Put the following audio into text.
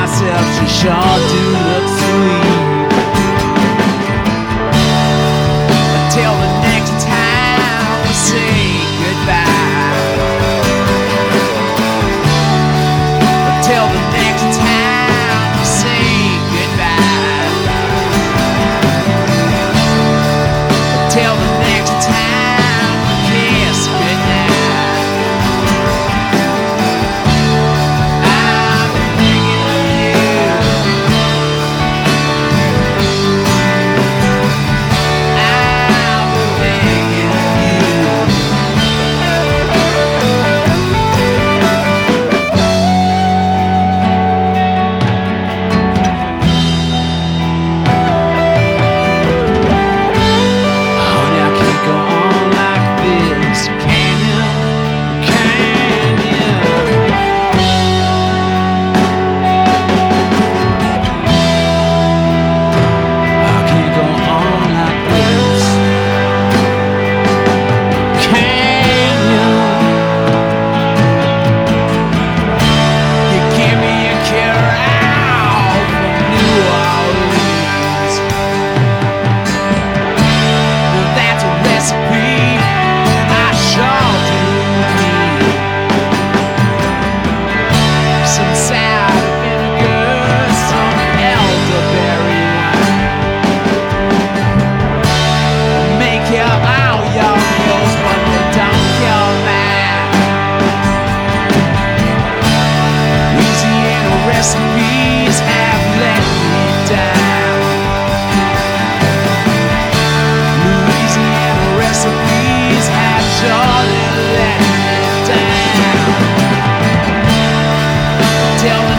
myself, she sure do look sweet. Until the next time we say goodbye. Until the next time we say goodbye. Until the next time we kiss goodnight. I've been thinking of you. I've been thinking of you. Honey, I can't go on like this. Can you? Can you? I can't go on like this. Can you? You give me a carol from New Orleans. Well, that's a recipe I sure do need. Some sour vinegar, some elderberry wine. Make your all your meals, but they don't kill mine. Louisiana recipes have let me down. Louisiana recipes have surely let me down. Till the